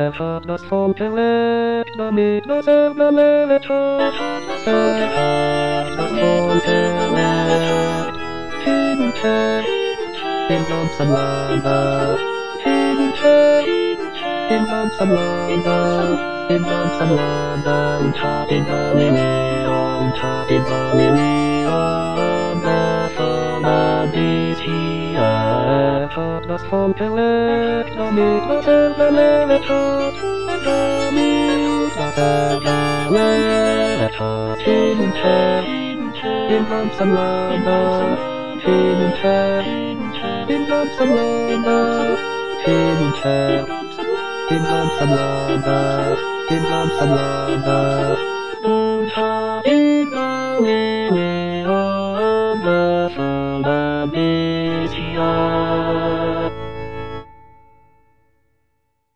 Hat das Volk gelebt, damit das Erbe lebt hat. Hat das Volk gelebt. Hin und her, im ganzen Lande. Hin und her, im ganzen Lande. Im ganzen Lande. Und hat in Galilea, und hat in Galilea. Bethlehem ist hier. Hat das Volk gelebt, damit das Erbe lebt hat. Damit das Erbe lebt hat. Hin und her, im ganzen Lande. Hin und her, im ganzen Lande. Hin und her, im ganzen Lande. Im ganzen Lande. Und hat in Galilea Bethlehem